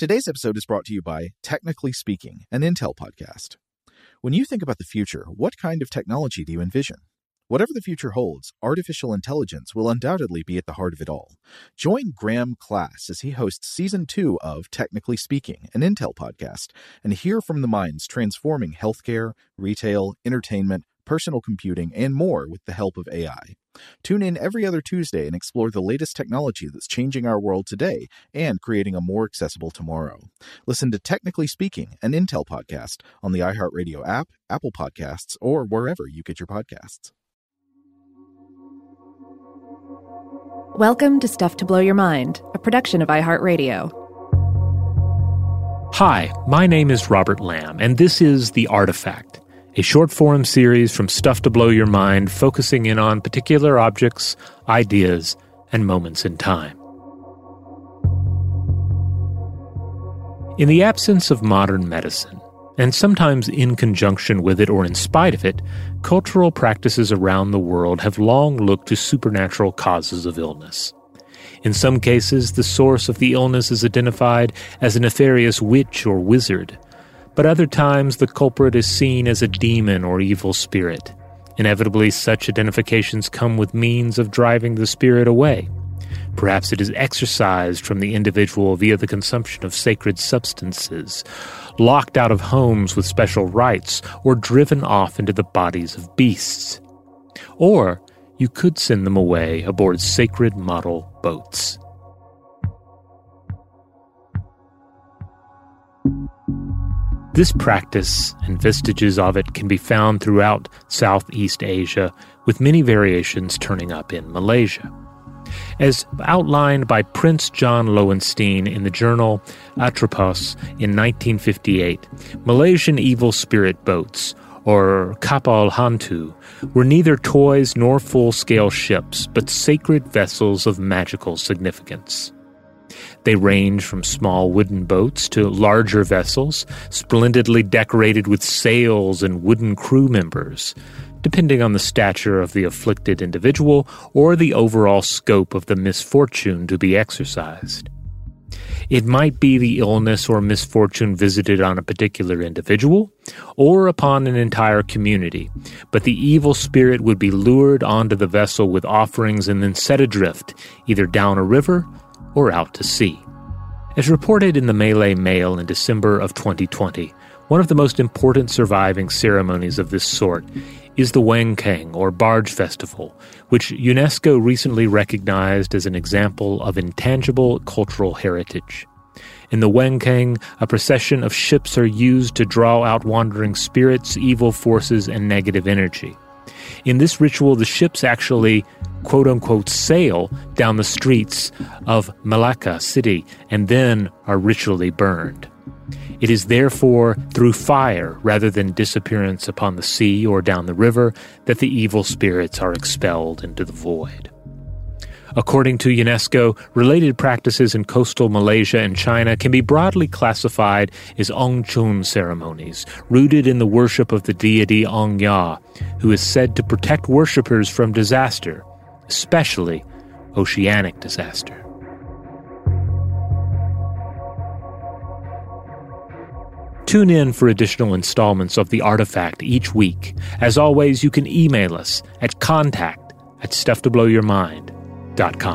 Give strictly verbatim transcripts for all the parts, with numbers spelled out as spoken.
Today's episode is brought to you by Technically Speaking, an Intel podcast. When you think about the future, what kind of technology do you envision? Whatever the future holds, artificial intelligence will undoubtedly be at the heart of it all. Join Graham Class as he hosts Season two of Technically Speaking, an Intel podcast, and hear from the minds transforming healthcare, retail, entertainment, personal computing, and more with the help of A I. Tune in every other Tuesday and explore the latest technology that's changing our world today and creating a more accessible tomorrow. Listen to Technically Speaking, an Intel podcast on the iHeartRadio app, Apple Podcasts, or wherever you get your podcasts. Welcome to Stuff to Blow Your Mind, a production of iHeartRadio. Hi, my name is Robert Lamb, and this is The Artifact, a short-form series from Stuff to Blow Your Mind focusing in on particular objects, ideas, and moments in time. In the absence of modern medicine, and sometimes in conjunction with it or in spite of it, cultural practices around the world have long looked to supernatural causes of illness. In some cases, the source of the illness is identified as a nefarious witch or wizard, but other times the culprit is seen as a demon or evil spirit. Inevitably, such identifications come with means of driving the spirit away. Perhaps it is exorcised from the individual via the consumption of sacred substances, locked out of homes with special rites, or driven off into the bodies of beasts. Or you could send them away aboard sacred model boats. This practice and vestiges of it can be found throughout Southeast Asia, with many variations turning up in Malaysia. As outlined by Prince John Lowenstein in the journal Atropos in nineteen fifty-eight, Malaysian evil spirit boats, or kapal hantu, were neither toys nor full-scale ships, but sacred vessels of magical significance. They range from small wooden boats to larger vessels, splendidly decorated with sails and wooden crew members, depending on the stature of the afflicted individual or the overall scope of the misfortune to be exorcised. It might be the illness or misfortune visited on a particular individual or upon an entire community, but the evil spirit would be lured onto the vessel with offerings and then set adrift, either down a river or out to sea. As reported in the Malay Mail in December of twenty twenty, one of the most important surviving ceremonies of this sort is the Wengkang, or Barge Festival, which UNESCO recently recognized as an example of intangible cultural heritage. In the Wengkang, a procession of ships are used to draw out wandering spirits, evil forces, and negative energy. In this ritual, the ships actually quote-unquote sail down the streets of Malacca City and then are ritually burned. It is therefore through fire, rather than disappearance upon the sea or down the river, that the evil spirits are expelled into the void. According to UNESCO, related practices in coastal Malaysia and China can be broadly classified as Ong Chun ceremonies, rooted in the worship of the deity Ong Ya, who is said to protect worshippers from disaster, especially oceanic disaster. Tune in for additional installments of The Artifact each week. As always, you can email us at contact at stuff to blow your mind dot com.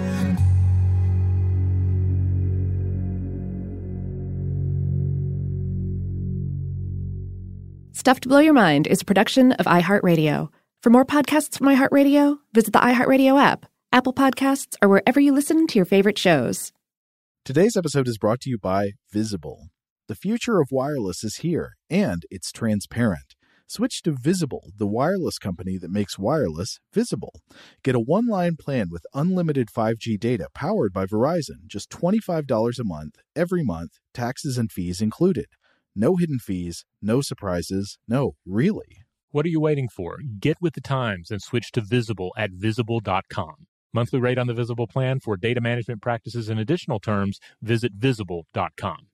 Stuff to Blow Your Mind is a production of iHeartRadio. For more podcasts from iHeartRadio, visit the iHeartRadio app, Apple Podcasts, or wherever you listen to your favorite shows. Today's episode is brought to you by Visible. The future of wireless is here, and it's transparent. Switch to Visible, the wireless company that makes wireless visible. Get a one-line plan with unlimited five G data powered by Verizon, just twenty-five dollars a month, every month, taxes and fees included. No hidden fees, no surprises, no, really. What are you waiting for? Get with the times and switch to Visible at visible dot com. Monthly rate on the Visible plan for data management practices and additional terms, visit visible dot com.